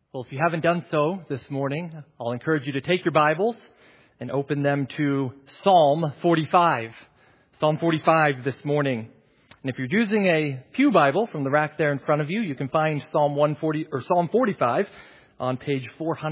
Well, if you haven't done so this morning, I'll encourage you to take your Bibles and open them to Psalm 45. Psalm 45 this morning. And if you're using a pew Bible from the rack there in front of you, you can find Psalm 45 on page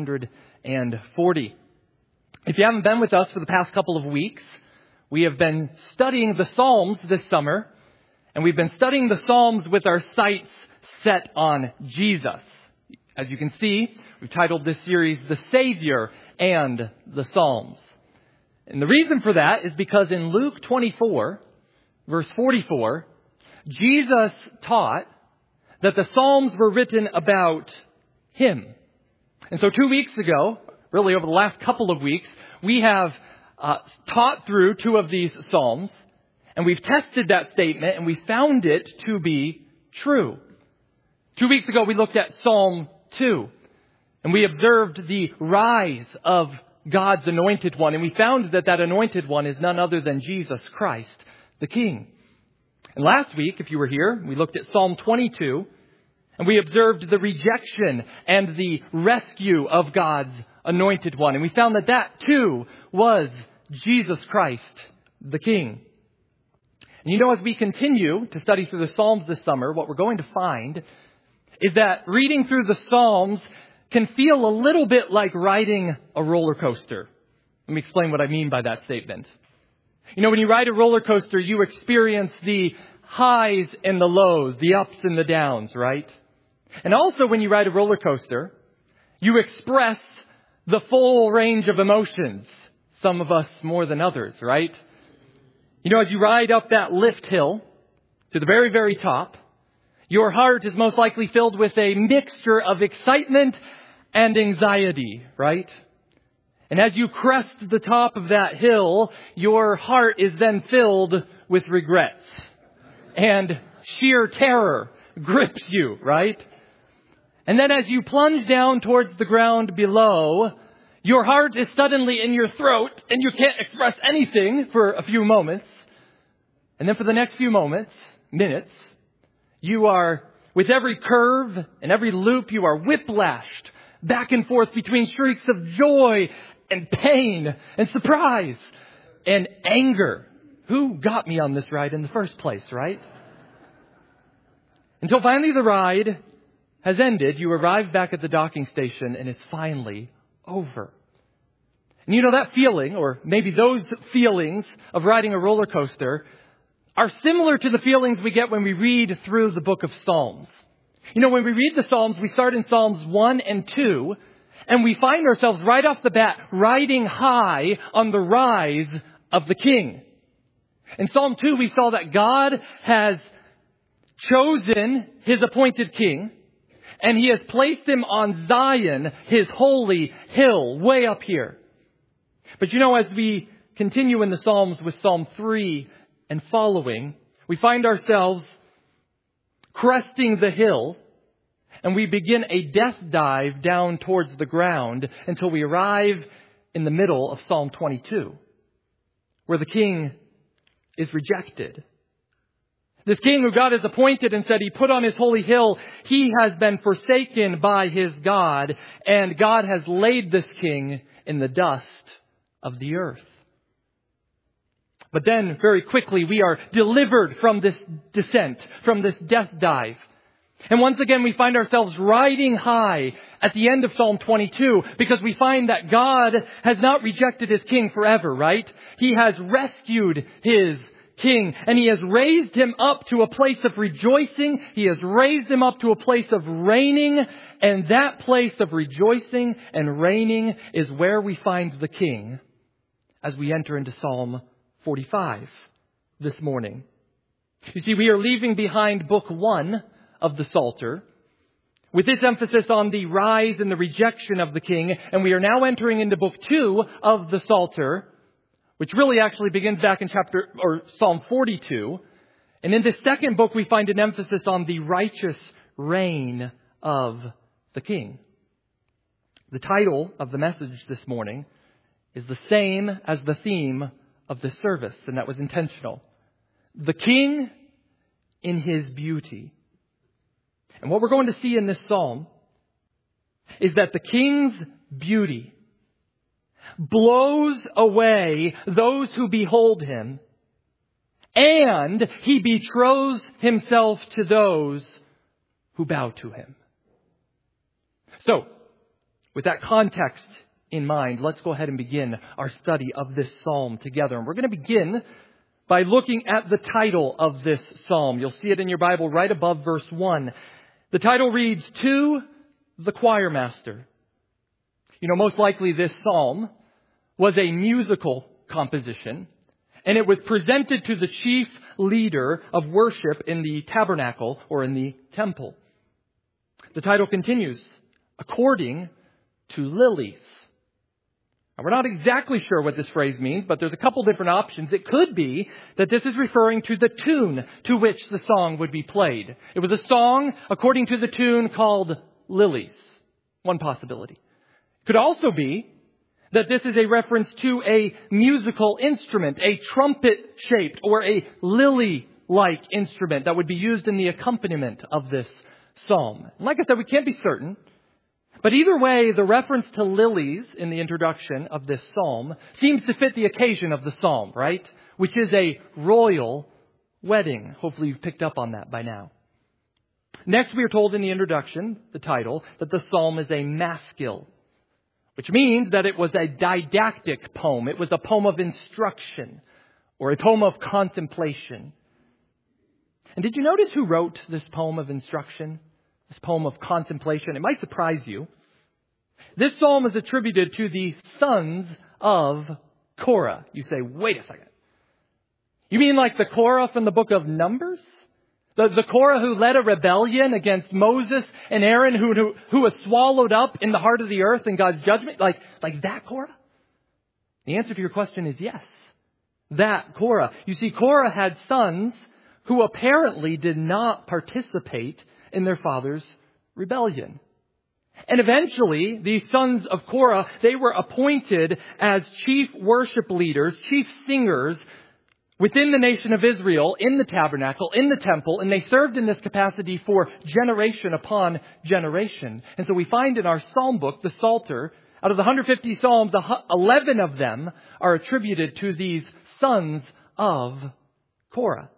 440. If you haven't been with us for the past couple of weeks, we have been studying the Psalms this summer, and we've been studying the Psalms with our sights set on Jesus. As you can see, we've titled this series, The Savior and the Psalms. And the reason for that is because in Luke 24, verse 44, Jesus taught that the Psalms were written about Him. And so 2 weeks ago, really over the last couple of weeks, we have taught through two of these Psalms, and we've tested that statement, and we found it to be true. 2 weeks ago, we looked at Psalm 2, and we observed the rise of God's anointed one, and we found that that anointed one is none other than Jesus Christ, the King. And last week, if you were here, we looked at Psalm 22, and we observed the rejection and the rescue of God's anointed one, and we found that that too was Jesus Christ, the King. And you know, as we continue to study through the Psalms this summer, what we're going to find is that reading through the Psalms can feel a little bit like riding a roller coaster. Let me explain what I mean by that statement. You know, when you ride a roller coaster, you experience the highs and the lows, the ups and the downs, right? And also when you ride a roller coaster, you express the full range of emotions. Some of us more than others, right? You know, as you ride up that lift hill to the very, very top, your heart is most likely filled with a mixture of excitement and anxiety, right? And as you crest the top of that hill, your heart is then filled with regrets. And sheer terror grips you, right? And then as you plunge down towards the ground below, your heart is suddenly in your throat and you can't express anything for a few moments. And then for the next few minutes, you are, with every curve and every loop, you are whiplashed back and forth between shrieks of joy and pain and surprise and anger. Who got me on this ride in the first place, right? Until finally the ride has ended, you arrive back at the docking station and it's finally over. And you know that feeling, or maybe those feelings of riding a roller coaster, are similar to the feelings we get when we read through the book of Psalms. You know, when we read the Psalms, we start in Psalms 1 and 2, and we find ourselves right off the bat riding high on the rise of the King. In Psalm 2, we saw that God has chosen His appointed King, and He has placed Him on Zion, His holy hill, way up here. But you know, as we continue in the Psalms with Psalm 3 and following, we find ourselves cresting the hill, and we begin a death dive down towards the ground until we arrive in the middle of Psalm 22, where the King is rejected. This King who God has appointed and said He put on His holy hill, He has been forsaken by His God, and God has laid this King in the dust of the earth. But then, very quickly, we are delivered from this descent, from this death dive. And once again, we find ourselves riding high at the end of Psalm 22, because we find that God has not rejected His King forever, right? He has rescued His King, and He has raised Him up to a place of rejoicing. He has raised Him up to a place of reigning, and that place of rejoicing and reigning is where we find the King as we enter into Psalm 45 this morning. You see, we are leaving behind book 1 of the Psalter with its emphasis on the rise and the rejection of the King, and we are now entering into book 2 of the Psalter, which really actually begins back in Psalm 42. And in this second book, we find an emphasis on the righteous reign of the King. The title of the message this morning is the same as the theme of this service, and that was intentional. The King in His beauty. And what we're going to see in this psalm is that the king's beauty blows away those who behold him, and he betroths himself to those who bow to him. So, with that context in mind, let's go ahead and begin our study of this psalm together. And we're going to begin by looking at the title of this psalm. You'll see it in your Bible right above verse 1. The title reads, "To the Choir Master." You know, most likely this psalm was a musical composition, and it was presented to the chief leader of worship in the tabernacle or in the temple. The title continues, "According to lilies." Now, we're not exactly sure what this phrase means, but there's a couple different options. It could be that this is referring to the tune to which the song would be played. It was a song according to the tune called Lilies. One possibility. It could also be that this is a reference to a musical instrument, a trumpet-shaped or a lily-like instrument that would be used in the accompaniment of this psalm. Like I said, we can't be certain. But either way, the reference to lilies in the introduction of this psalm seems to fit the occasion of the psalm, right? Which is a royal wedding. Hopefully you've picked up on that by now. Next, we are told in the introduction, the title, that the psalm is a maskil, which means that it was a didactic poem. It was a poem of instruction or a poem of contemplation. And did you notice who wrote this poem of instruction? This poem of contemplation? It might surprise you. This psalm is attributed to the sons of Korah. You say, wait a second. You mean like the Korah from the book of Numbers? The Korah who led a rebellion against Moses and Aaron, who was swallowed up in the heart of the earth in God's judgment? Like that Korah? The answer to your question is yes. That Korah. You see, Korah had sons who apparently did not participate in their father's rebellion. And eventually, these sons of Korah, they were appointed as chief worship leaders, chief singers within the nation of Israel, in the tabernacle, in the temple, and they served in this capacity for generation upon generation. And so we find in our psalm book, the Psalter, out of the 150 psalms, 11 of them are attributed to these sons of Korah.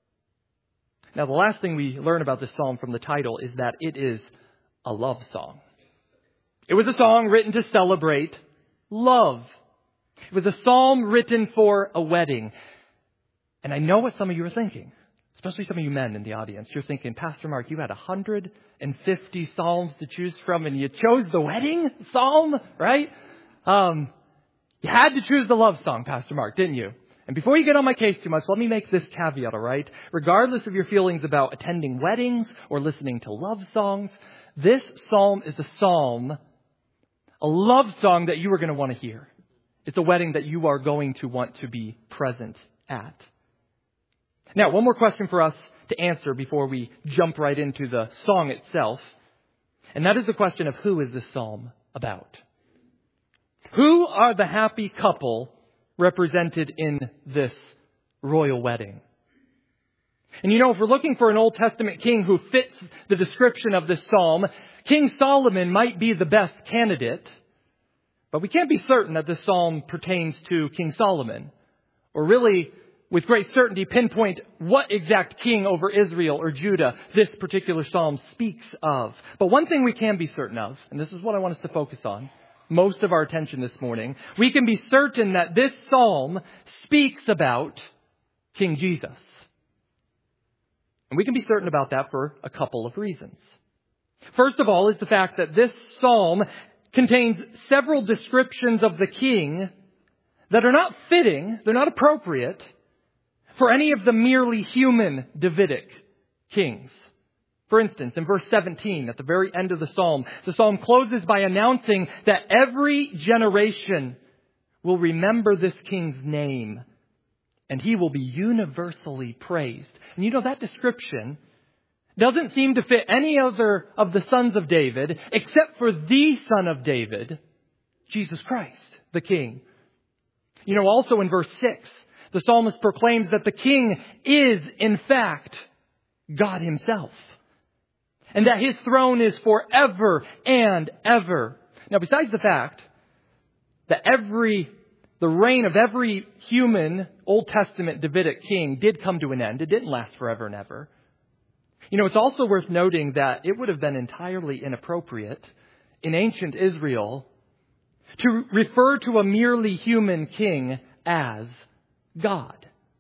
Now, the last thing we learn about this psalm from the title is that it is a love song. It was a song written to celebrate love. It was a psalm written for a wedding. And I know what some of you are thinking, especially some of you men in the audience. You're thinking, Pastor Mark, you had 150 psalms to choose from and you chose the wedding psalm, right? You had to choose the love song, Pastor Mark, didn't you? And before you get on my case too much, let me make this caveat, all right? Regardless of your feelings about attending weddings or listening to love songs, this psalm is a love song that you are going to want to hear. It's a wedding that you are going to want to be present at. Now, one more question for us to answer before we jump right into the song itself. And that is the question of who is this psalm about? Who are the happy couple represented in this royal wedding? And you know, if we're looking for an Old Testament king who fits the description of this psalm, King Solomon might be the best candidate. But we can't be certain that this psalm pertains to King Solomon, or really, with great certainty, pinpoint what exact king over Israel or Judah this particular psalm speaks of. But one thing we can be certain of, and this is what I want us to focus on, most of our attention this morning, we can be certain that this psalm speaks about King Jesus. And we can be certain about that for a couple of reasons. First of all is the fact that this psalm contains several descriptions of the king that are not fitting, they're not appropriate for any of the merely human Davidic kings. For instance, in verse 17, at the very end of the psalm closes by announcing that every generation will remember this king's name and he will be universally praised. And you know, that description doesn't seem to fit any other of the sons of David except for the son of David, Jesus Christ, the king. You know, also in verse 6, the psalmist proclaims that the king is, in fact, God himself. and that His throne is forever and ever. Now, besides the fact that the reign of every human Old Testament Davidic king did come to an end, it didn't last forever and ever. It's also worth noting that it would have been entirely inappropriate in ancient Israel to refer to a merely human king as God.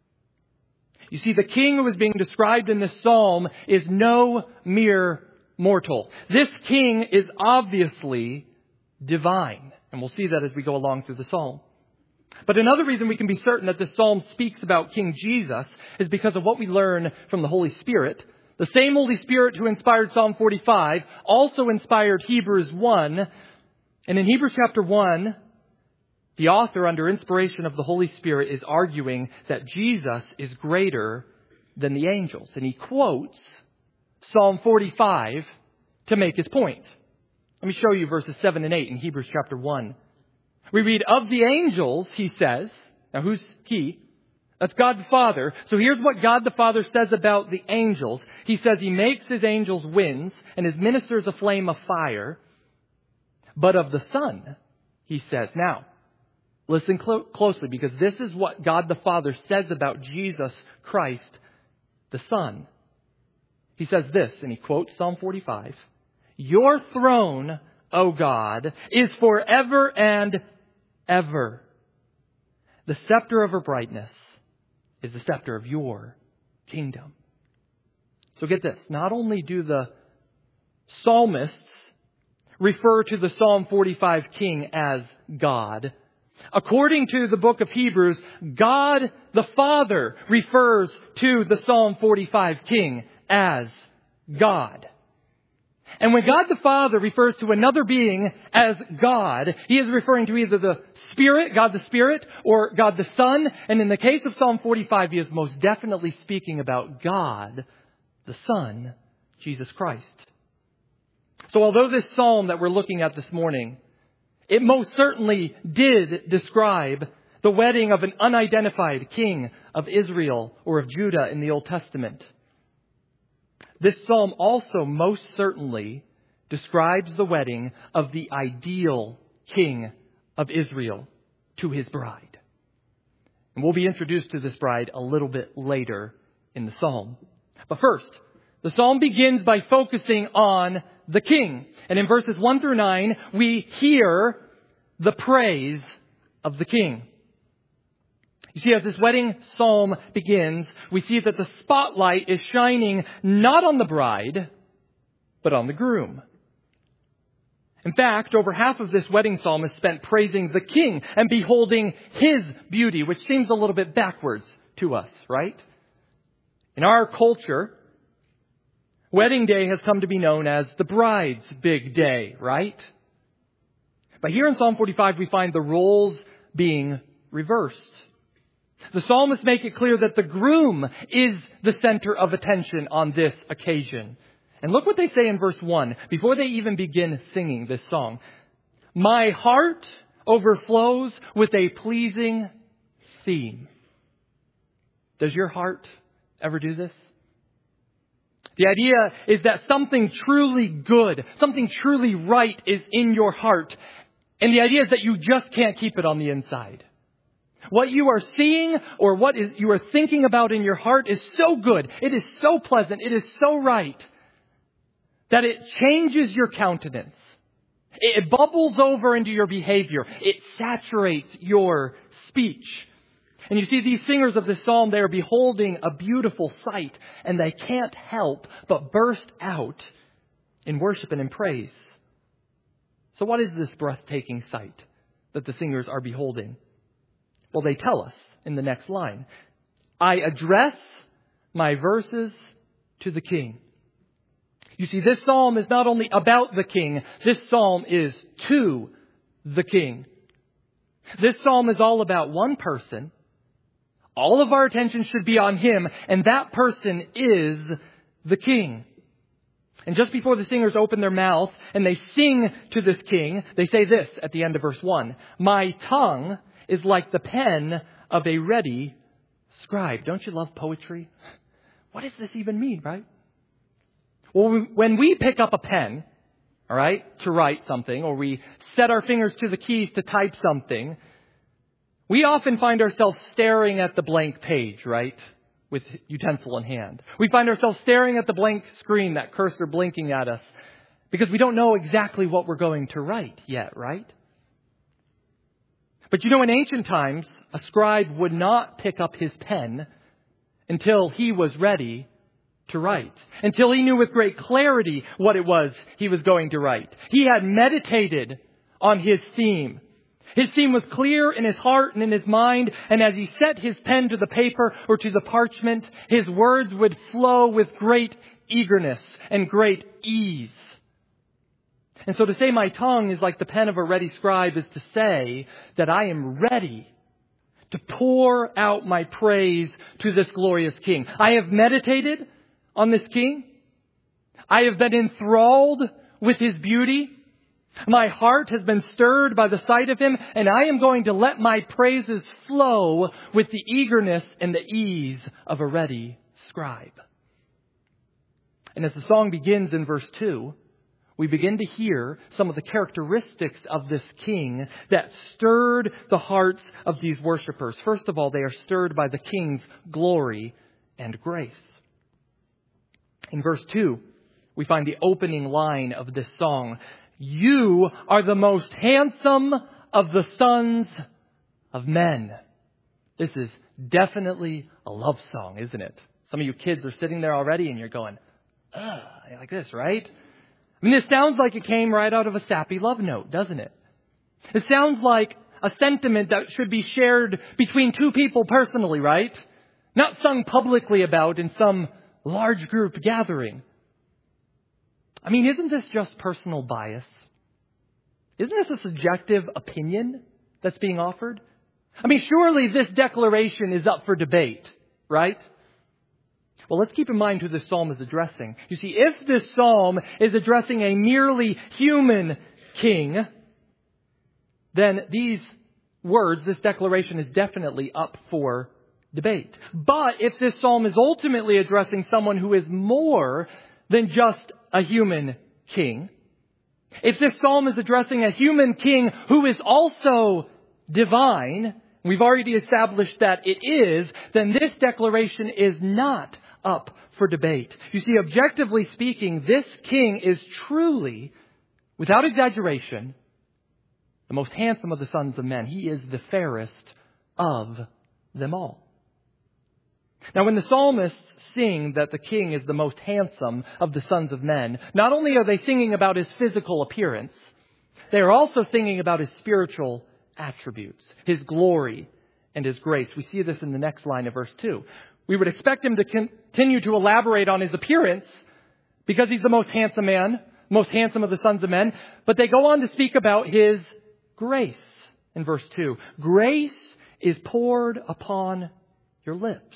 You see, the king who is being described in this psalm is no mere mortal. This king is obviously divine. And we'll see that as we go along through the psalm. But another reason we can be certain that this psalm speaks about King Jesus is because of what we learn from the Holy Spirit. The same Holy Spirit who inspired Psalm 45 also inspired Hebrews 1. And in Hebrews chapter 1, the author, under inspiration of the Holy Spirit, is arguing that Jesus is greater than the angels. And he quotes Psalm 45 to make his point. Let me show you verses 7 and 8 in Hebrews chapter 1. We read, of the angels, he says. Now, who's he? That's God the Father. So here's what God the Father says about the angels. He says he makes his angels winds and his ministers a flame of fire. But of the Son, he says, now, listen closely, because this is what God the Father says about Jesus Christ, the Son. He says this, and he quotes Psalm 45. Your throne, O God, is forever and ever. The scepter of her brightness is the scepter of your kingdom. So get this. Not only do the psalmists refer to the Psalm 45 king as God, according to the book of Hebrews, God the Father refers to the Psalm 45 king as God. And when God the Father refers to another being as God, he is referring to either the Spirit, God the Spirit, or God the Son. And in the case of Psalm 45, he is most definitely speaking about God, the Son, Jesus Christ. So although this psalm that we're looking at this morning, it most certainly did describe the wedding of an unidentified king of Israel or of Judah in the Old Testament, this psalm also most certainly describes the wedding of the ideal king of Israel to his bride. And we'll be introduced to this bride a little bit later in the psalm. But first, the psalm begins by focusing on the king. And in verses 1 through 9, we hear the praise of the king. You see, as this wedding psalm begins, we see that the spotlight is shining not on the bride, but on the groom. In fact, over half of this wedding psalm is spent praising the king and beholding his beauty, which seems a little bit backwards to us, right? In our culture, wedding day has come to be known as the bride's big day, right? But here in Psalm 45, we find the roles being reversed. The psalmists make it clear that the groom is the center of attention on this occasion. And look what they say in verse 1, before they even begin singing this song. My heart overflows with a pleasing theme. Does your heart ever do this? The idea is that something truly good, something truly right is in your heart. And the idea is that you just can't keep it on the inside. What you are seeing or what you are thinking about in your heart is so good. It is so pleasant. It is so right that it changes your countenance. It bubbles over into your behavior. It saturates your speech. And you see, these singers of this psalm, they are beholding a beautiful sight, and they can't help but burst out in worship and in praise. So what is this breathtaking sight that the singers are beholding? Well, they tell us in the next line. I address my verses to the king. You see, this psalm is not only about the king, this psalm is to the king. This psalm is all about one person. All of our attention should be on him, and that person is the king. And just before the singers open their mouth and they sing to this king, they say this at the end of verse 1. My tongue is like the pen of a ready scribe. Don't you love poetry? What does this even mean, right? Well, when we pick up a pen, all right, to write something, or we set our fingers to the keys to type something, we often find ourselves staring at the blank page, right, with utensil in hand. We find ourselves staring at the blank screen, that cursor blinking at us, because we don't know exactly what we're going to write yet, right? But in ancient times, a scribe would not pick up his pen until he was ready to write, until he knew with great clarity what it was he was going to write. He had meditated on his theme. His theme was clear in his heart and in his mind, and as he set his pen to the paper or to the parchment, his words would flow with great eagerness and great ease. And so to say my tongue is like the pen of a ready scribe is to say that I am ready to pour out my praise to this glorious King. I have meditated on this King. I have been enthralled with his beauty. My heart has been stirred by the sight of him, and I am going to let my praises flow with the eagerness and the ease of a ready scribe. And as the song begins in verse 2, we begin to hear some of the characteristics of this king that stirred the hearts of these worshipers. First of all, they are stirred by the king's glory and grace. In verse 2, we find the opening line of this song. You are the most handsome of the sons of men. This is definitely a love song, isn't it? Some of you kids are sitting there already and you're going, like this, right? I mean, this sounds like it came right out of a sappy love note, doesn't it? It sounds like a sentiment that should be shared between two people personally, right? Not sung publicly about in some large group gathering. I mean, isn't this just personal bias? Isn't this a subjective opinion that's being offered? I mean, surely this declaration is up for debate, right? Well, let's keep in mind who this psalm is addressing. You see, if this psalm is addressing a merely human king, then these words, this declaration is definitely up for debate. But if this psalm is ultimately addressing someone who is more than just a human king, if this psalm is addressing a human king who is also divine, we've already established that it is, then this declaration is not up for debate. You see, objectively speaking, this king is truly, without exaggeration, the most handsome of the sons of men. He is the fairest of them all. Now, when the psalmists sing that the king is the most handsome of the sons of men, not only are they singing about his physical appearance, they are also singing about his spiritual attributes, his glory and his grace. We see this in the next line of verse 2. We would expect him to continue to elaborate on his appearance because he's the most handsome man, most handsome of the sons of men. But they go on to speak about his grace in verse 2. Grace is poured upon your lips.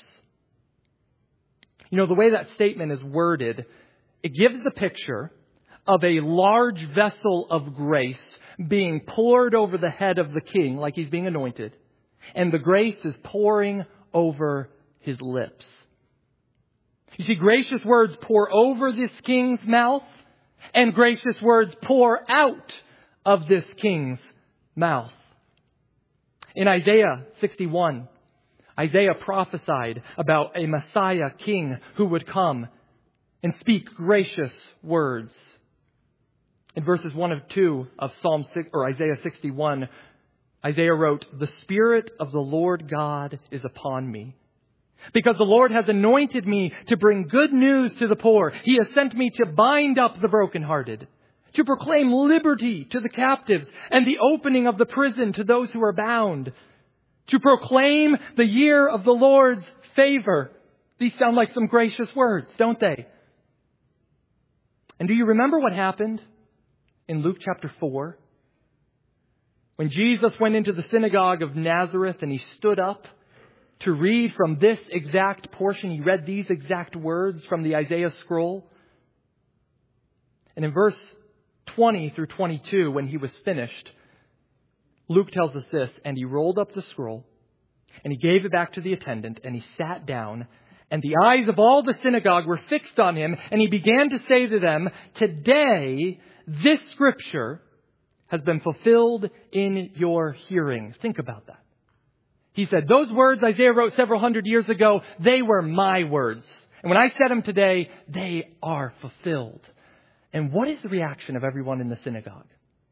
The way that statement is worded, it gives the picture of a large vessel of grace being poured over the head of the king like he's being anointed. And the grace is pouring over his lips. You see, gracious words pour over this king's mouth, and gracious words pour out of this king's mouth. In Isaiah 61, Isaiah prophesied about a Messiah king who would come and speak gracious words. In verses 1 and 2 of Isaiah 61, Isaiah wrote, "The Spirit of the Lord God is upon me, because the Lord has anointed me to bring good news to the poor. He has sent me to bind up the brokenhearted, to proclaim liberty to the captives and the opening of the prison to those who are bound, to proclaim the year of the Lord's favor." These sound like some gracious words, don't they? And do you remember what happened in Luke chapter 4? When Jesus went into the synagogue of Nazareth and he stood up to read from this exact portion. He read these exact words from the Isaiah scroll. And in verse 20 through 22, when he was finished, Luke tells us this, "And he rolled up the scroll, and he gave it back to the attendant, and he sat down, And the eyes of all the synagogue were fixed on him, and he began to say to them, "Today, this scripture has been fulfilled in your hearing." Think about that. He said, those words Isaiah wrote several hundred years ago, they were my words. And when I said them today, they are fulfilled. And what is the reaction of everyone in the synagogue?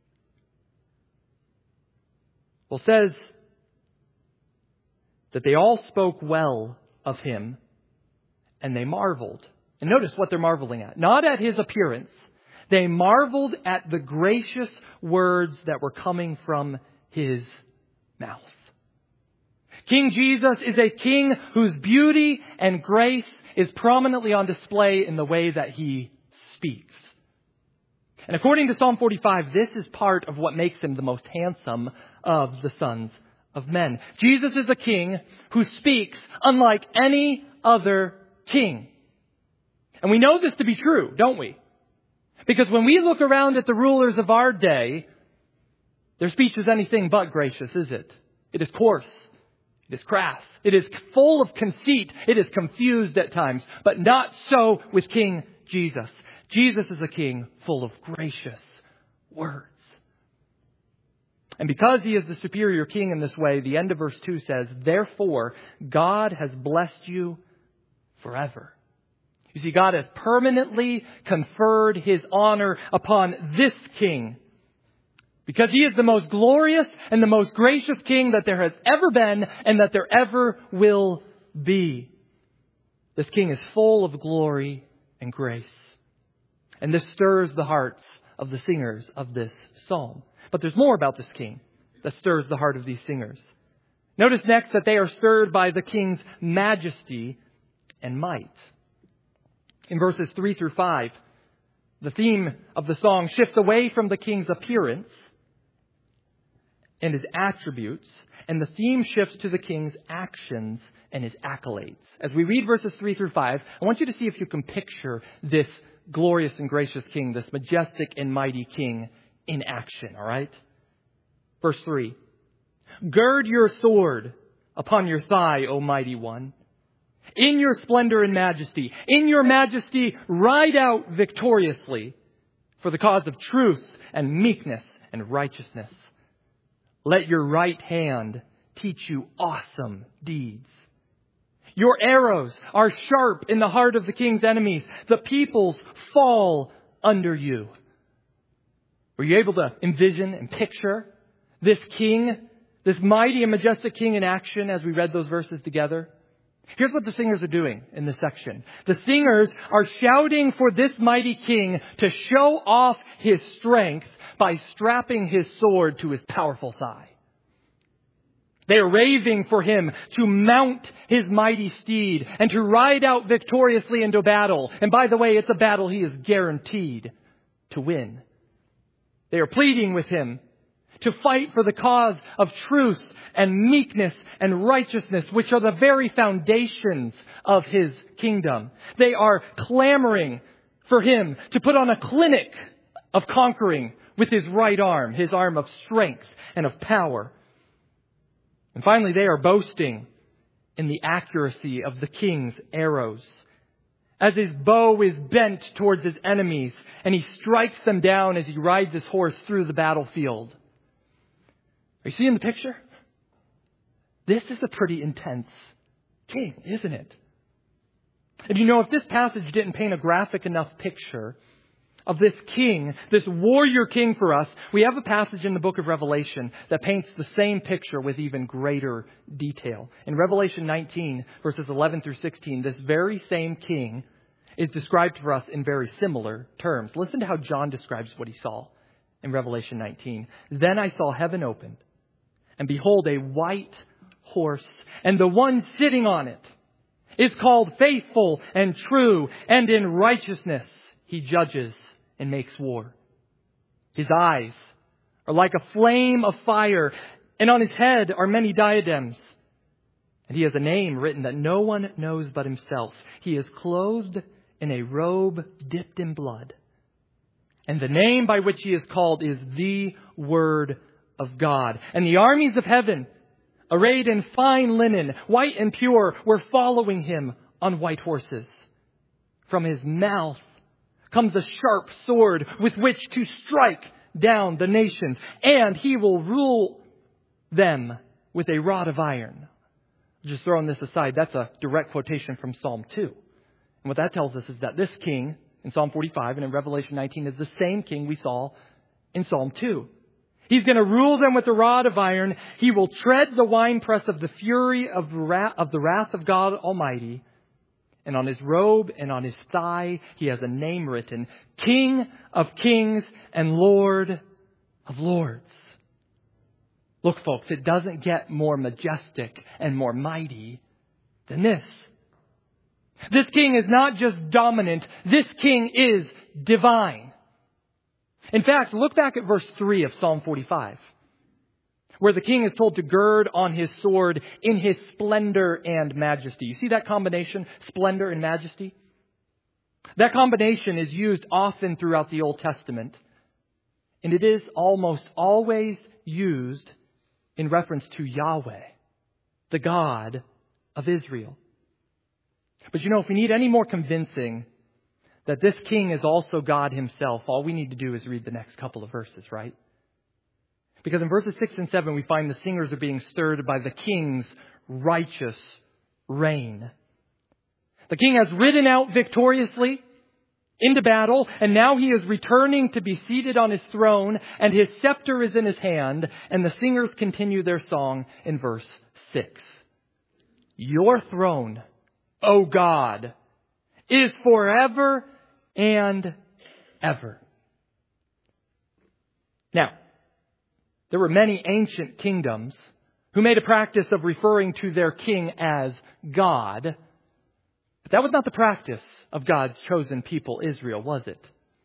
Well, it says that they all spoke well of him, and they marveled. And notice what they're marveling at. Not at his appearance. They marveled at the gracious words that were coming from his mouth. King Jesus is a king whose beauty and grace is prominently on display in the way that he speaks. And according to Psalm 45, this is part of what makes him the most handsome of the sons of men. Jesus is a king who speaks unlike any other king. And we know this to be true, don't we? Because when we look around at the rulers of our day, their speech is anything but gracious, is it? It is coarse. It is crass. It is full of conceit. It is confused at times. But not so with King Jesus. Jesus is a king full of gracious words. And because he is the superior king in this way, the end of verse 2 says, "Therefore, God has blessed you forever." You see, God has permanently conferred his honor upon this king. Because he is the most glorious and the most gracious king that there has ever been and that there ever will be. This king is full of glory and grace. And this stirs the hearts of the singers of this psalm. But there's more about this king that stirs the heart of these singers. Notice next that they are stirred by the king's majesty and might. In verses 3 through 5, the theme of the song shifts away from the king's appearance and his attributes, and the theme shifts to the king's actions and his accolades. As we read verses 3 through 5, I want you to see if you can picture this glorious and gracious king, this majestic and mighty king in action, all right? Verse 3, "Gird your sword upon your thigh, O mighty one. In your splendor and majesty, in your majesty, ride out victoriously for the cause of truth and meekness and righteousness. Let your right hand teach you awesome deeds. Your arrows are sharp in the heart of the king's enemies. The peoples fall under you." Were you able to envision and picture this king, this mighty and majestic king in action as we read those verses together? Here's what the singers are doing in this section. The singers are shouting for this mighty king to show off his strength by strapping his sword to his powerful thigh. They are raving for him to mount his mighty steed and to ride out victoriously into battle. And by the way, it's a battle he is guaranteed to win. They are pleading with him to fight for the cause of truth and meekness and righteousness, which are the very foundations of his kingdom. They are clamoring for him to put on a clinic of conquering with his right arm, his arm of strength and of power. And finally, they are boasting in the accuracy of the king's arrows. As his bow is bent towards his enemies, and he strikes them down as he rides his horse through the battlefield. Are you seeing the picture? This is a pretty intense king, isn't it? And you know, if this passage didn't paint a graphic enough picture of this king, this warrior king for us, we have a passage in the book of Revelation that paints the same picture with even greater detail. In Revelation 19, verses 11 through 16, this very same king is described for us in very similar terms. Listen to how John describes what he saw in Revelation 19. "Then I saw heaven opened, and behold, a white horse, and the one sitting on it is called Faithful and True, and in righteousness he judges and makes war. His eyes are like a flame of fire, and on his head are many diadems. And he has a name written that no one knows but himself. He is clothed in a robe dipped in blood. And the name by which he is called is the Word of God. And the armies of heaven, arrayed in fine linen, white and pure, were following him on white horses. From his mouth comes a sharp sword with which to strike down the nations, and he will rule them with a rod of iron. Just throwing this aside, that's a direct quotation from Psalm 2. And what that tells us is that this king in Psalm 45 and in Revelation 19 is the same king we saw in Psalm 2. He's going to rule them with a rod of iron. He will tread the winepress of the fury of the wrath of God Almighty. And on his robe and on his thigh, he has a name written, King of Kings and Lord of Lords. Look, folks, it doesn't get more majestic and more mighty than this. This king is not just dominant. This king is divine. In fact, look back at verse 3 of Psalm 45, where the king is told to gird on his sword in his splendor and majesty. You see that combination, splendor and majesty? That combination is used often throughout the Old Testament, and it is almost always used in reference to Yahweh, the God of Israel. But if we need any more convincing that this king is also God himself, all we need to do is read the next couple of verses, right? Because in verses 6 and 7, we find the singers are being stirred by the king's righteous reign. The king has ridden out victoriously into battle, and now he is returning to be seated on his throne, and his scepter is in his hand, and the singers continue their song in verse 6. Your throne, O God, is forever and ever. Now, there were many ancient kingdoms who made a practice of referring to their king as God. But that was not the practice of God's chosen people, Israel, was it?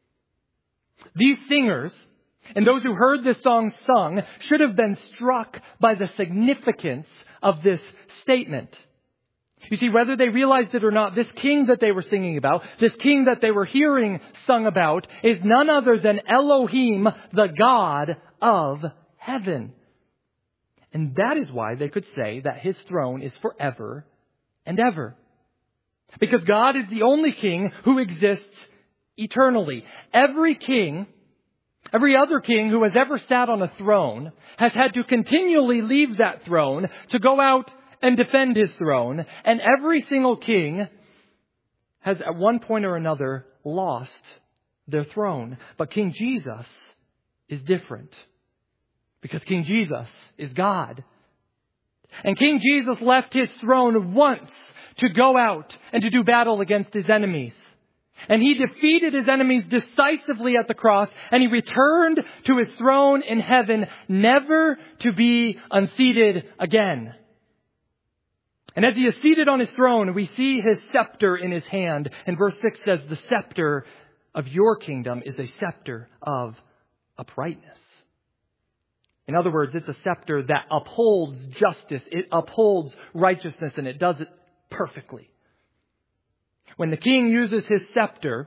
These singers and those who heard this song sung should have been struck by the significance of this statement. You see, whether they realized it or not, this king that they were singing about, this king that they were hearing sung about, is none other than Elohim, the God of heaven. And that is why they could say that his throne is forever and ever. Because God is the only king who exists eternally. Every other king who has ever sat on a throne has had to continually leave that throne to go out and defend his throne. And every single king has at one point or another lost their throne. But King Jesus is different. Because King Jesus is God. And King Jesus left his throne once to go out and to do battle against his enemies. And he defeated his enemies decisively at the cross, and he returned to his throne in heaven, never to be unseated again. And as he is seated on his throne, we see his scepter in his hand. And verse 6 says, the scepter of your kingdom is a scepter of uprightness. In other words, it's a scepter that upholds justice, it upholds righteousness, and it does it perfectly. When the king uses his scepter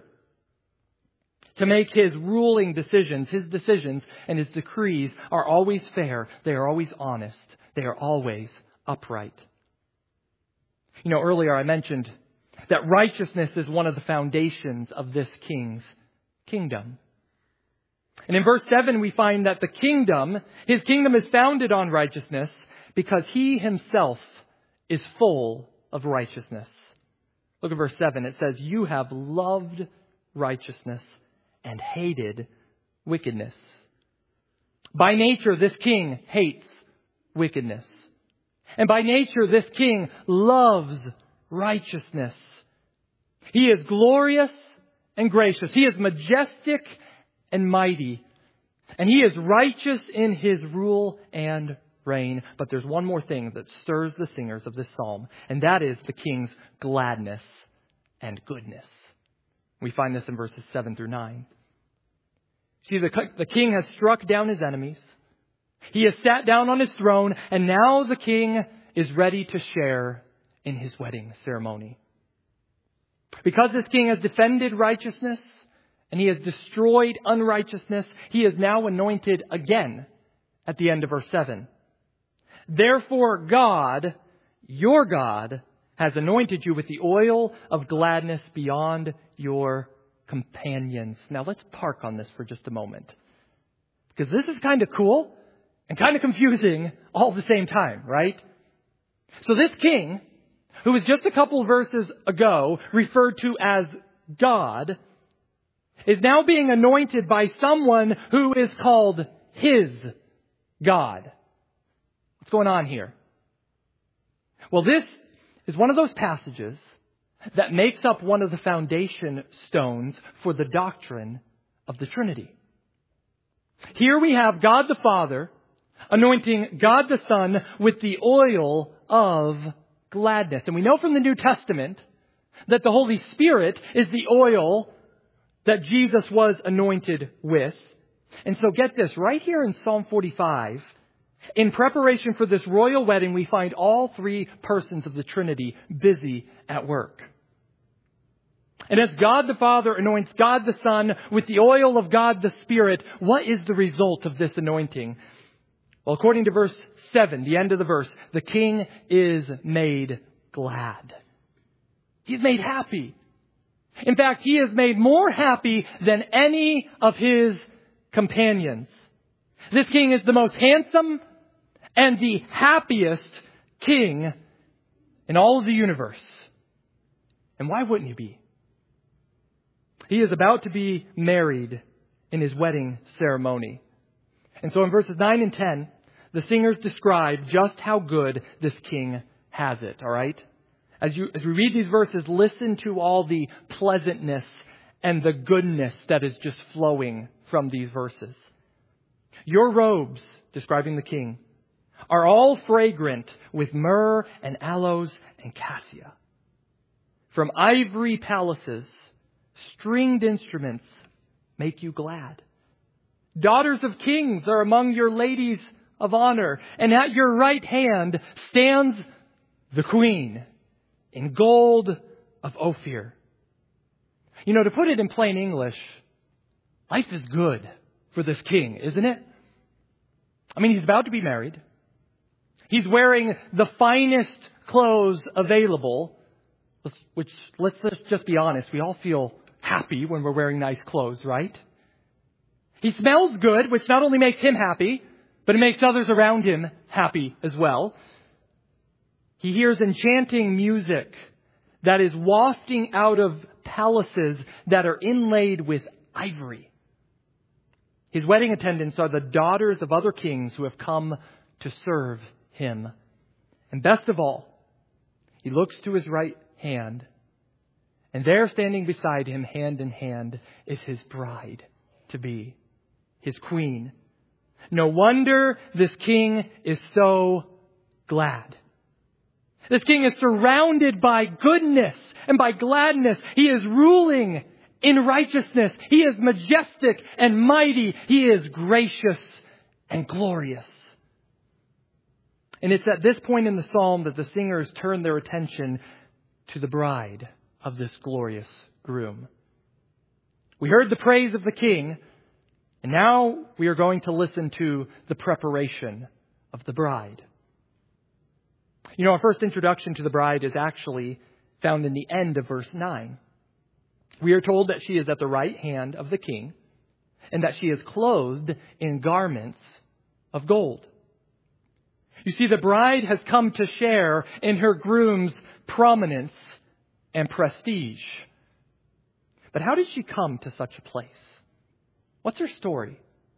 to make his ruling decisions, his decisions and his decrees are always fair. They are always honest. They are always upright. Earlier I mentioned that righteousness is one of the foundations of this king's kingdom. And in verse 7 we find that his kingdom is founded on righteousness because he himself is full of righteousness. Look at verse 7. It says, you have loved righteousness and hated wickedness. By nature, this king hates wickedness. And by nature, this king loves righteousness. He is glorious and gracious. He is majestic and mighty. And he is righteous in his rule and reign. But there's one more thing that stirs the singers of this psalm, and that is the king's gladness and goodness. We find this in verses 7 through 9. See, the king has struck down his enemies. He has sat down on his throne, and now the king is ready to share in his wedding ceremony. Because this king has defended righteousness and he has destroyed unrighteousness, he is now anointed again at the end of verse 7. Therefore God, your God, has anointed you with the oil of gladness beyond your companions. Now let's park on this for just a moment, because this is kind of cool and kind of confusing all at the same time, right? So this king, who was just a couple verses ago referred to as God, is now being anointed by someone who is called his God. What's going on here? Well, this is one of those passages that makes up one of the foundation stones for the doctrine of the Trinity. Here we have God the Father anointing God the Son with the oil of gladness. And we know from the New Testament that the Holy Spirit is the oil that Jesus was anointed with. And so get this, right here in Psalm 45, in preparation for this royal wedding, we find all three persons of the Trinity busy at work. And as God the Father anoints God the Son with the oil of God the Spirit, what is the result of this anointing? Well, according to verse 7, the end of the verse, the king is made glad. He's made happy. In fact, he is made more happy than any of his companions. This king is the most handsome and the happiest king in all of the universe. And why wouldn't he be? He is about to be married in his wedding ceremony. And so in verses 9 and 10, the singers describe just how good this king has it, all right? As we read these verses, listen to all the pleasantness and the goodness that is just flowing from these verses. Your robes, describing the king, are all fragrant with myrrh and aloes and cassia. From ivory palaces, stringed instruments make you glad. Daughters of kings are among your ladies of honor, and at your right hand stands the queen in gold of Ophir. You know, to put it in plain English, life is good for this king, isn't it? I mean, he's about to be married. He's wearing the finest clothes available, which, let's just be honest, we all feel happy when we're wearing nice clothes, right? He smells good, which not only makes him happy, but it makes others around him happy as well. He hears enchanting music that is wafting out of palaces that are inlaid with ivory. His wedding attendants are the daughters of other kings who have come to serve him. And best of all, he looks to his right hand, and there standing beside him, hand in hand, is his bride-to-be, his queen. No wonder this king is so glad. This king is surrounded by goodness and by gladness. He is ruling in righteousness. He is majestic and mighty. He is gracious and glorious. And it's at this point in the psalm that the singers turn their attention to the bride of this glorious groom. We heard the praise of the king, and now we are going to listen to the preparation of the bride. You know, our first introduction to the bride is actually found in the end of verse 9. We are told that she is at the right hand of the king and that she is clothed in garments of gold. You see, the bride has come to share in her groom's prominence and prestige. But how did she come to such a place? What's her story?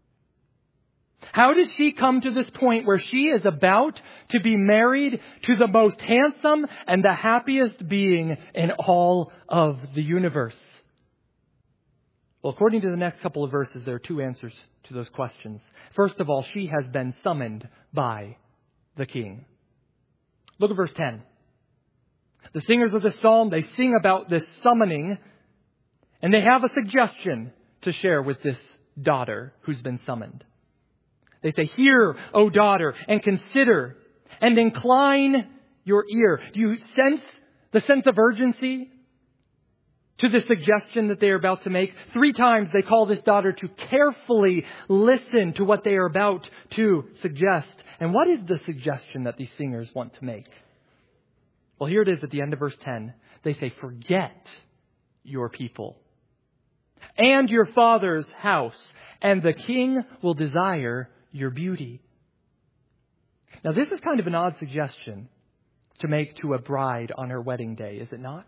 How did she come to this point where she is about to be married to the most handsome and the happiest being in all of the universe? Well, according to the next couple of verses, there are two answers to those questions. First of all, she has been summoned by the king. Look at verse 10. The singers of this psalm, they sing about this summoning, and they have a suggestion to share with this daughter who's been summoned. They say, "Hear, O daughter, and consider, and incline your ear." Do you sense the sense of urgency to the suggestion that they are about to make? 3 times they call this daughter to carefully listen to what they are about to suggest. And what is the suggestion that these singers want to make? Well, here it is at the end of verse 10. They say, forget your people and your father's house, and the king will desire your beauty. Now, this is kind of an odd suggestion to make to a bride on her wedding day, is it not?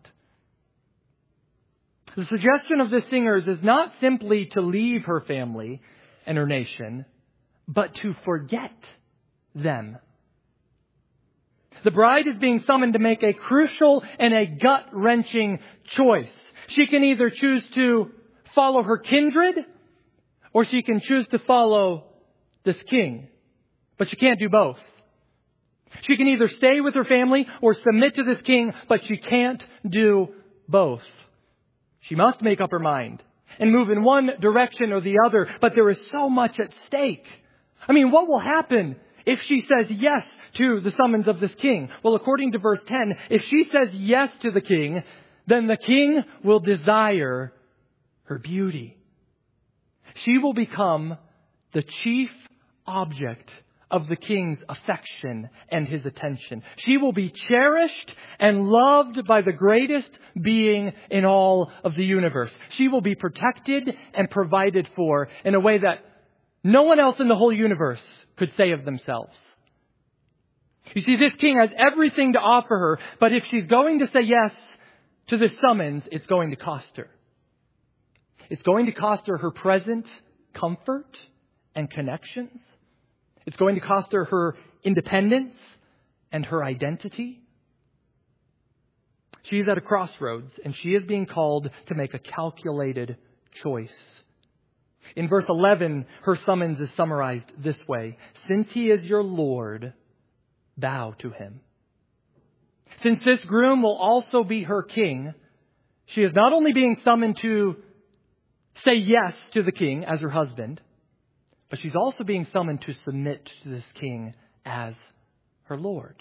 The suggestion of the singers is not simply to leave her family and her nation, but to forget them. The bride is being summoned to make a crucial and a gut-wrenching choice. She can either choose to follow her kindred, or she can choose to follow this king. But she can't do both. She can either stay with her family or submit to this king, but she can't do both. She must make up her mind and move in one direction or the other, but there is so much at stake. I mean, what will happen if she says yes to the summons of this king? Well, according to verse 10, if she says yes to the king, then the king will desire her beauty. She will become the chief object of the king's affection and his attention. She will be cherished and loved by the greatest being in all of the universe. She will be protected and provided for in a way that no one else in the whole universe could say of themselves. You see, this king has everything to offer her, but if she's going to say yes to this summons, it's going to cost her. It's going to cost her her present comfort and connections. It's going to cost her her independence and her identity. She's at a crossroads, and she is being called to make a calculated choice. In verse 11, her summons is summarized this way: since he is your Lord, bow to him. Since this groom will also be her king, she is not only being summoned to say yes to the king as her husband, but she's also being summoned to submit to this king as her Lord.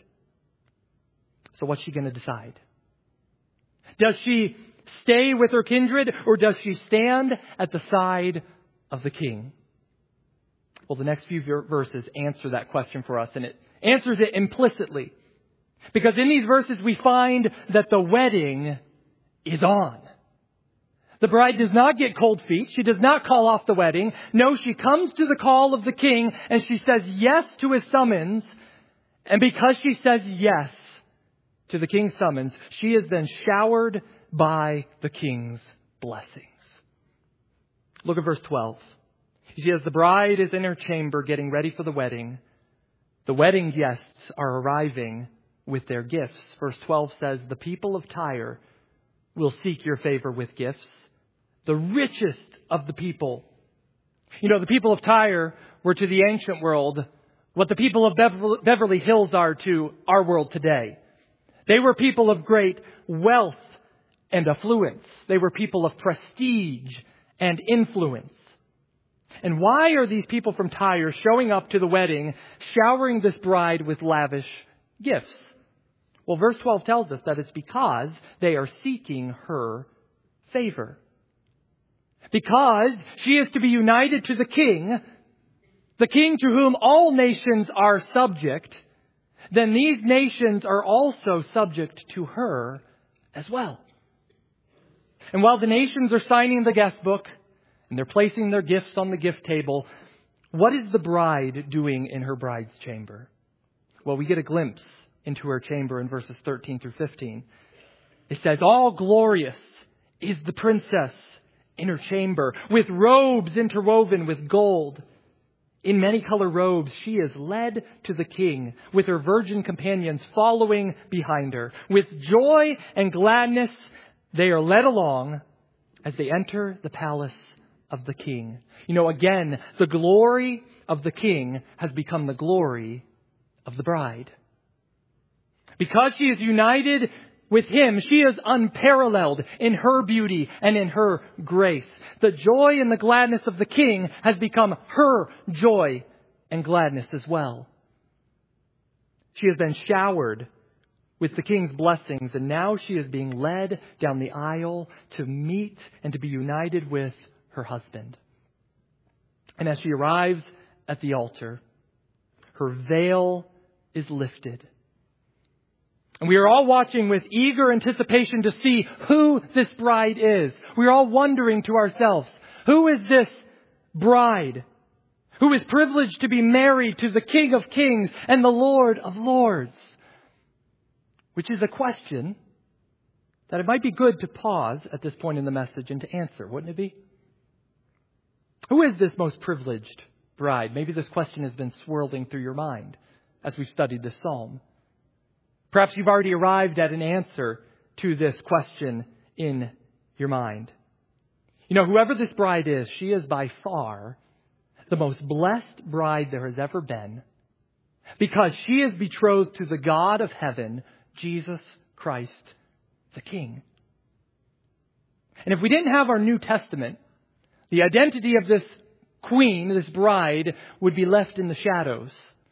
So what's she going to decide? Does she stay with her kindred, or does she stand at the side of the king? Well, the next few verses answer that question for us, and it answers it implicitly. Because in these verses we find that the wedding is on. The bride does not get cold feet. She does not call off the wedding. No, she comes to the call of the king and she says yes to his summons. And because she says yes to the king's summons, she is then showered by the king's blessings. Look at verse 12. You see, as the bride is in her chamber getting ready for the wedding guests are arriving with their gifts. Verse 12 says, the people of Tyre will seek your favor with gifts. The richest of the people. You know, the people of Tyre were to the ancient world what the people of Beverly Hills are to our world today. They were people of great wealth and affluence. They were people of prestige and influence. And why are these people from Tyre showing up to the wedding, showering this bride with lavish gifts? Well, verse 12 tells us that it's because they are seeking her favor. Because she is to be united to the king to whom all nations are subject, then these nations are also subject to her as well. And while the nations are signing the guest book and they're placing their gifts on the gift table, what is the bride doing in her bride's chamber? Well, we get a glimpse into her chamber in verses 13 through 15. It says, all glorious is the princess in her chamber, with robes interwoven with gold. In many color robes, she is led to the king, with her virgin companions following behind her. With joy and gladness, they are led along as they enter the palace of the king. You know, again, the glory of the king has become the glory of the bride. Because she is united with him, she is unparalleled in her beauty and in her grace. The joy and the gladness of the king has become her joy and gladness as well. She has been showered with the king's blessings, and now she is being led down the aisle to meet and to be united with her husband. And as she arrives at the altar, her veil is lifted. And we are all watching with eager anticipation to see who this bride is. We are all wondering to ourselves, who is this bride who is privileged to be married to the King of Kings and the Lord of Lords? Which is a question that it might be good to pause at this point in the message and to answer, wouldn't it be? Who is this most privileged bride? Maybe this question has been swirling through your mind as we've studied this psalm. Perhaps you've already arrived at an answer to this question in your mind. You know, whoever this bride is, she is by far the most blessed bride there has ever been, because she is betrothed to the God of heaven, Jesus Christ, the King. And if we didn't have our New Testament, the identity of this queen, this bride, would be left in the shadows.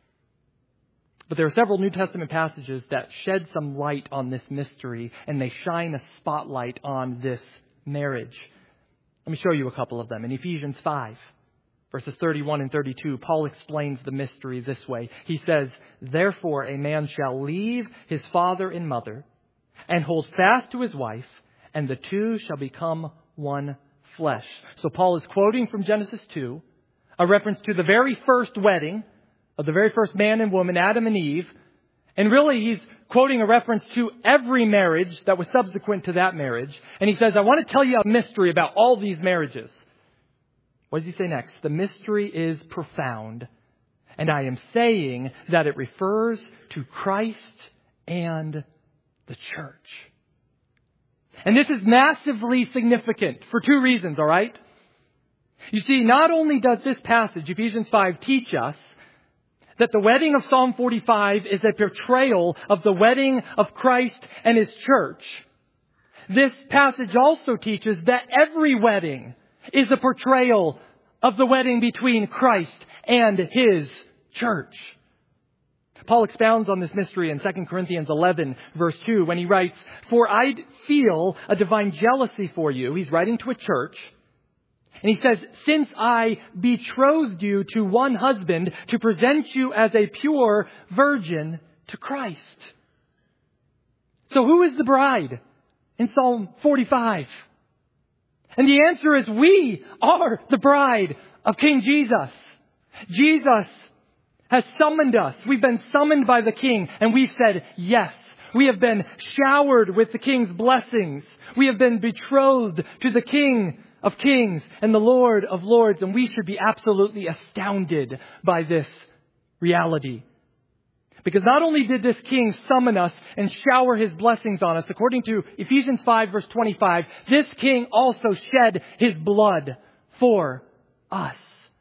But there are several New Testament passages that shed some light on this mystery, and they shine a spotlight on this marriage. Let me show you a couple of them. In Ephesians 5, verses 31 and 32, Paul explains the mystery this way. He says, "Therefore a man shall leave his father and mother and hold fast to his wife, and the two shall become one flesh." So Paul is quoting from Genesis 2, a reference to the very first wedding of the very first man and woman, Adam and Eve. And really, he's quoting a reference to every marriage that was subsequent to that marriage. And he says, I want to tell you a mystery about all these marriages. What does he say next? The mystery is profound, and I am saying that it refers to Christ and the church. And this is massively significant for two reasons, all right? You see, not only does this passage, Ephesians 5, teach us that the wedding of Psalm 45 is a portrayal of the wedding of Christ and His church. This passage also teaches that every wedding is a portrayal of the wedding between Christ and His church. Paul expounds on this mystery in 2 Corinthians 11, verse 2, when he writes, "For I feel a divine jealousy for you." He's writing to a church. And he says, "Since I betrothed you to one husband to present you as a pure virgin to Christ." So who is the bride in Psalm 45? And the answer is we are the bride of King Jesus. Jesus has summoned us. We've been summoned by the King, and we've said yes. We have been showered with the King's blessings. We have been betrothed to the King of Kings and the Lord of Lords, and we should be absolutely astounded by this reality. Because not only did this King summon us and shower His blessings on us, according to Ephesians 5, verse 25, this King also shed His blood for us.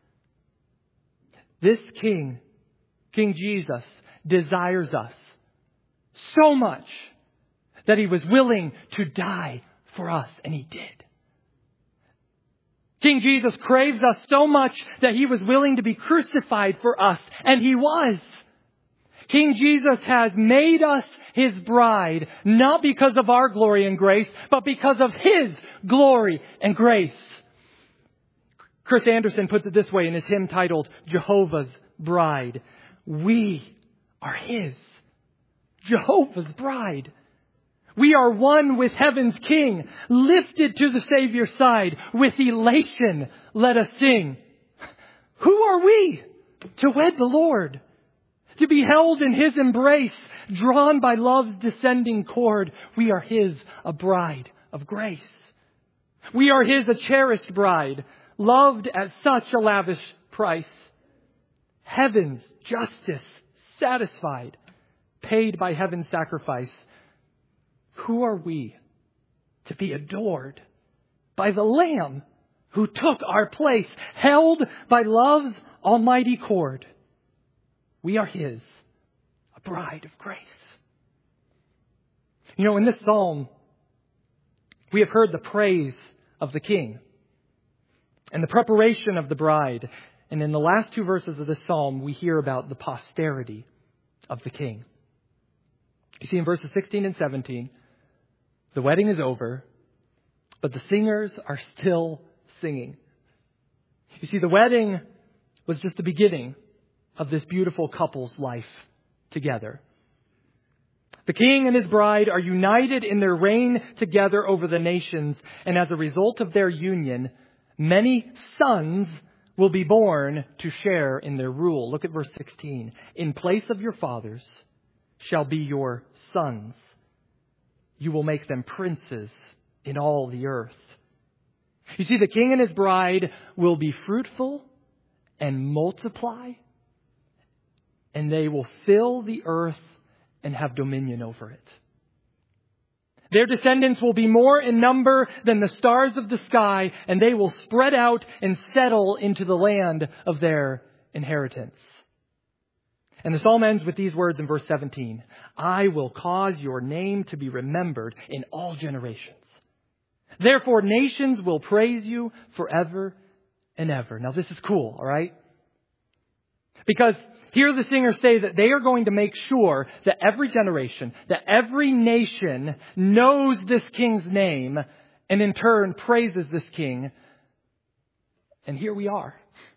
This King, King Jesus, desires us so much that He was willing to die for us, and He did. King Jesus craves us so much that He was willing to be crucified for us, and He was. King Jesus has made us His bride, not because of our glory and grace, but because of His glory and grace. Chris Anderson puts it this way in his hymn titled, "Jehovah's Bride." We are His. Jehovah's bride. We are one with heaven's King, lifted to the Savior's side. With elation, let us sing. Who are we to wed the Lord? To be held in His embrace, drawn by love's descending cord. We are His, a bride of grace. We are His, a cherished bride, loved at such a lavish price. Heaven's justice satisfied, paid by heaven's sacrifice. Who are we to be adored by the Lamb who took our place, held by love's almighty cord? We are His, a bride of grace. You know, in this psalm, we have heard the praise of the King and the preparation of the bride. And in the last two verses of this psalm, we hear about the posterity of the King. You see, in verses 16 and 17, the wedding is over, but the singers are still singing. You see, the wedding was just the beginning of this beautiful couple's life together. The king and his bride are united in their reign together over the nations, and as a result of their union, many sons will be born to share in their rule. Look at verse 16. In place of your fathers shall be your sons. You will make them princes in all the earth. You see, the king and his bride will be fruitful and multiply, and they will fill the earth and have dominion over it. Their descendants will be more in number than the stars of the sky, and they will spread out and settle into the land of their inheritance. And the psalm ends with these words in verse 17. I will cause your name to be remembered in all generations. Therefore, nations will praise you forever and ever. Now, this is cool, all right? Because here the singers say that they are going to make sure that every generation, that every nation knows this king's name and in turn praises this king. And here we are.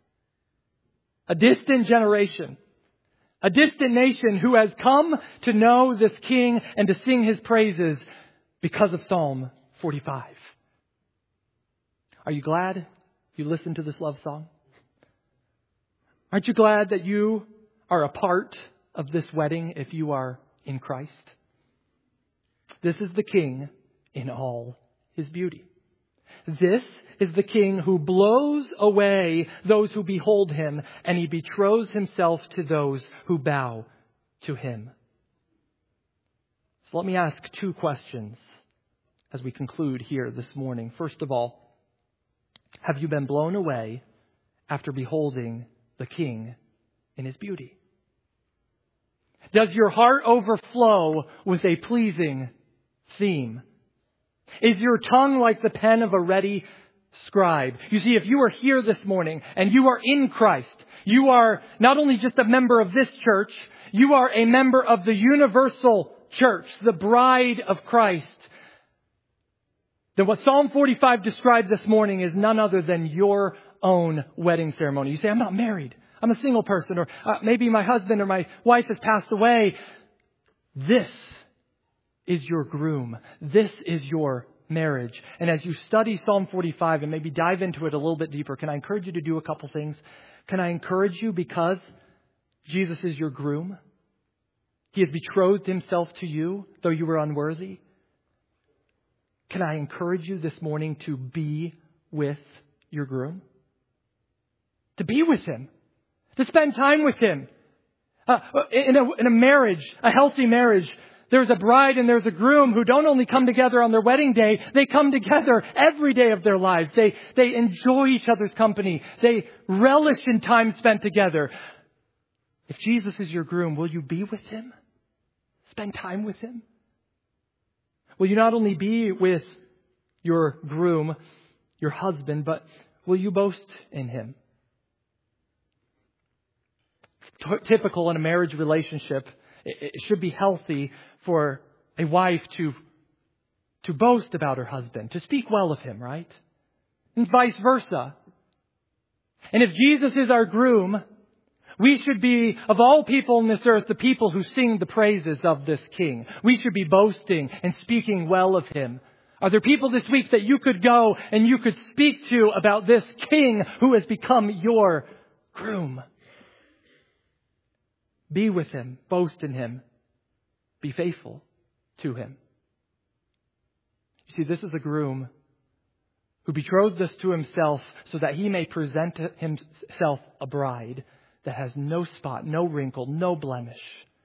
A distant generation. A distant nation who has come to know this king and to sing his praises because of Psalm 45. Are you glad you listened to this love song? Aren't you glad that you are a part of this wedding if you are in Christ? This is the King in all his beauty. This is the King who blows away those who behold him, and he betroths himself to those who bow to him. So let me ask two questions as we conclude here this morning. First of all, have you been blown away after beholding the King in his beauty? Does your heart overflow with a pleasing theme? Is your tongue like the pen of a ready scribe? You see, if you are here this morning and you are in Christ, you are not only just a member of this church, you are a member of the universal church, the bride of Christ. Then what Psalm 45 describes this morning is none other than your own wedding ceremony. You say, I'm not married. I'm a single person, or maybe my husband or my wife has passed away. This is your groom. This is your marriage. And as you study Psalm 45 and maybe dive into it a little bit deeper, can I encourage you to do a couple things? Can I encourage you because Jesus is your groom? He has betrothed himself to you, though you were unworthy. Can I encourage you this morning to be with your groom? To be with him. To spend time with him. In a marriage, a healthy marriage, there's a bride and there's a groom who don't only come together on their wedding day, they come together every day of their lives. They enjoy each other's company. They relish in time spent together. If Jesus is your groom, will you be with him? Spend time with him? Will you not only be with your groom, your husband, but will you boast in him? Typical in a marriage relationship, it should be healthy for a wife to boast about her husband, to speak well of him, right? And vice versa. And if Jesus is our groom, we should be, of all people on this earth, the people who sing the praises of this King. We should be boasting and speaking well of him. Are there people this week that you could go and you could speak to about this King who has become your groom? Be with him, boast in him, be faithful to him. You see, this is a groom who betrothed us to himself so that he may present himself a bride that has no spot, no wrinkle, no blemish.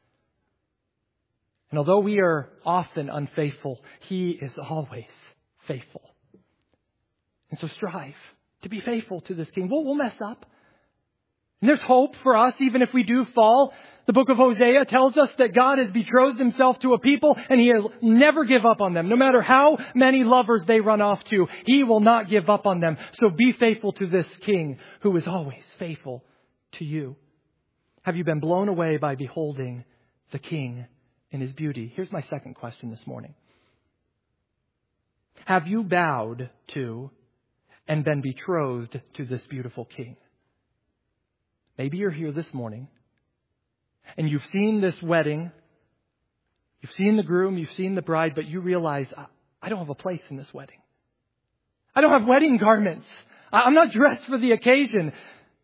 And although we are often unfaithful, he is always faithful. And so strive to be faithful to this King. We'll mess up. And there's hope for us even if we do fall. The book of Hosea tells us that God has betrothed himself to a people and he will never give up on them. No matter how many lovers they run off to, he will not give up on them. So be faithful to this King who is always faithful to you. Have you been blown away by beholding the King in his beauty? Here's my second question this morning. Have you bowed to and been betrothed to this beautiful King? Maybe you're here this morning and you've seen this wedding You've seen the groom, you've seen the bride, but you realize, I don't have a place in this wedding. I don't have wedding garments. I'm not dressed for the occasion.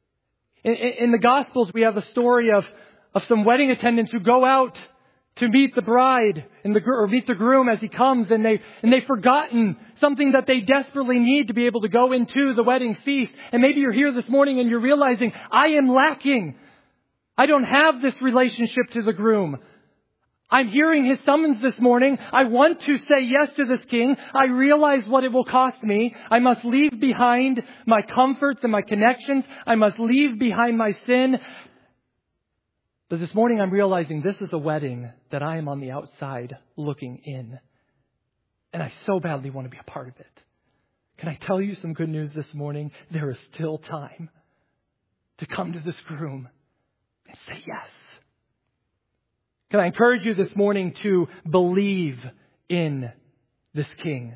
In the Gospels, we have a story of some wedding attendants who go out to meet the bride or meet the groom as he comes, and they've forgotten something that they desperately need to be able to go into the wedding feast. And maybe you're here this morning and you're realizing, I am lacking. I don't have this relationship to the groom. I'm hearing his summons this morning. I want to say yes to this king. I realize what it will cost me. I must leave behind my comforts and my connections. I must leave behind my sin. But this morning I'm realizing this is a wedding that I am on the outside looking in. And I so badly want to be a part of it. Can I tell you some good news this morning? There is still time to come to this groom and say yes. Can I encourage you this morning to believe in this king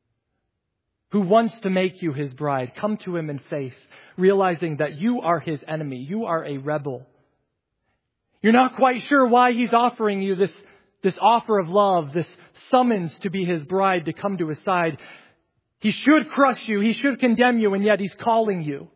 who wants to make you his bride? Come to him in faith, realizing that you are his enemy. You are a rebel. You're not quite sure why he's offering you this offer of love, this summons to be his bride, to come to his side. He should crush you. He should condemn you, and yet he's calling you.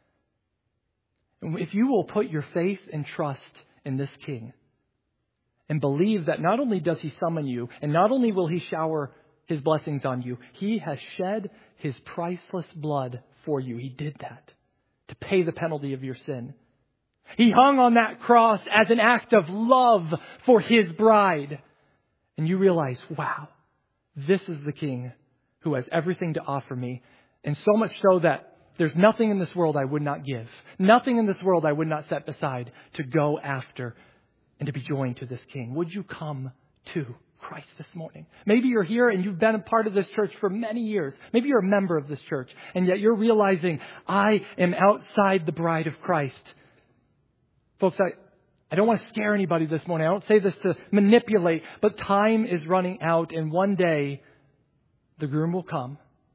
And if you will put your faith and trust in this king and believe that not only does he summon you, and not only will he shower his blessings on you, he has shed his priceless blood for you. He did that to pay the penalty of your sin. He hung on that cross as an act of love for his bride. And you realize, wow, this is the king who has everything to offer me. And so much so that there's nothing in this world I would not give. Nothing in this world I would not set aside to go after and to be joined to this king. Would you come to Christ this morning? Maybe you're here and you've been a part of this church for many years. Maybe you're a member of this church, and yet you're realizing, I am outside the bride of Christ. Folks, I don't want to scare anybody this morning. I don't say this to manipulate, but time is running out, and one day the groom will come.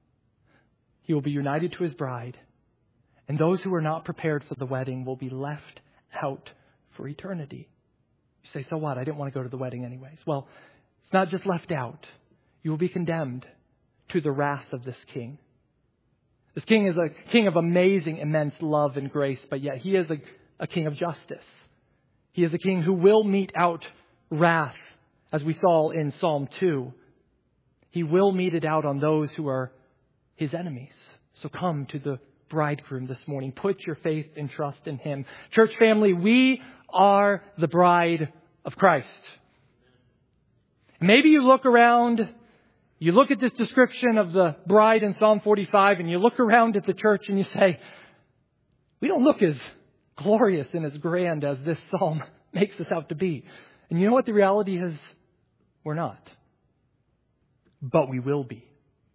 He will be united to his bride, and those who are not prepared for the wedding will be left out for eternity. You say, so what? I didn't want to go to the wedding anyways. Well, it's not just left out. You will be condemned to the wrath of this king. This king is a king of amazing, immense love and grace, but yet he is a king of justice. He is a king who will mete out wrath, as we saw in Psalm 2. He will mete it out on those who are his enemies. So come to the bridegroom this morning. Put your faith and trust in him. Church family, we are the bride of Christ. Maybe you look around, you look at this description of the bride in Psalm 45, and you look around at the church and you say, we don't look as glorious and as grand as this psalm makes us out to be. And you know what the reality is? We're not. But we will be.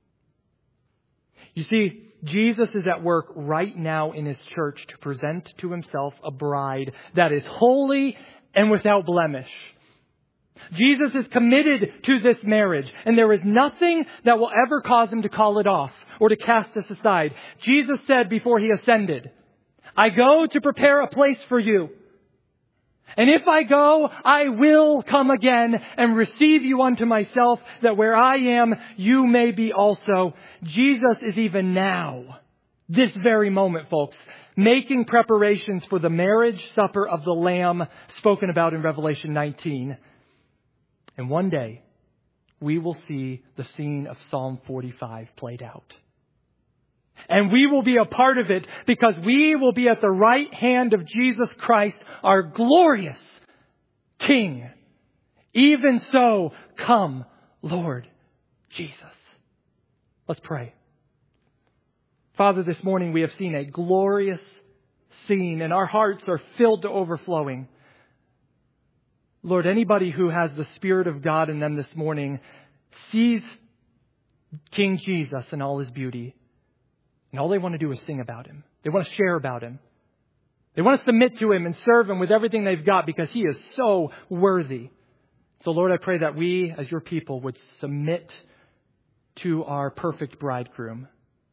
You see, Jesus is at work right now in his church to present to himself a bride that is holy and without blemish. Jesus is committed to this marriage, and there is nothing that will ever cause him to call it off or to cast us aside. Jesus said before he ascended, I go to prepare a place for you. And if I go, I will come again and receive you unto myself, that where I am, you may be also. Jesus is even now, this very moment, folks, making preparations for the marriage supper of the Lamb spoken about in Revelation 19. And one day, we will see the scene of Psalm 45 played out. And we will be a part of it because we will be at the right hand of Jesus Christ, our glorious King. Even so, come, Lord Jesus. Let's pray. Father, this morning we have seen a glorious scene, and our hearts are filled to overflowing. Lord, anybody who has the Spirit of God in them this morning sees King Jesus in all his beauty. And all they want to do is sing about him. They want to share about him. They want to submit to him and serve him with everything they've got because he is so worthy. So Lord, I pray that we as your people would submit to our perfect bridegroom.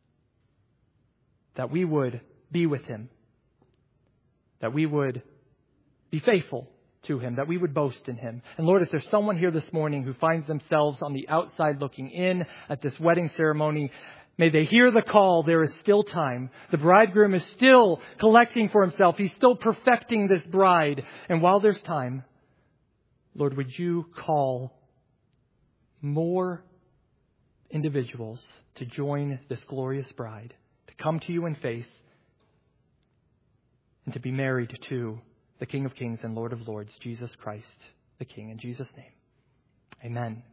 That we would be with him. That we would be faithful to Him, that we would boast in Him. And Lord, if there's someone here this morning who finds themselves on the outside looking in at this wedding ceremony, may they hear the call. There is still time. The bridegroom is still collecting for himself. He's still perfecting this bride. And while there's time, Lord, would you call more individuals to join this glorious bride, to come to you in faith, and to be married to the King of Kings and Lord of Lords, Jesus Christ, the King. In Jesus' name, amen.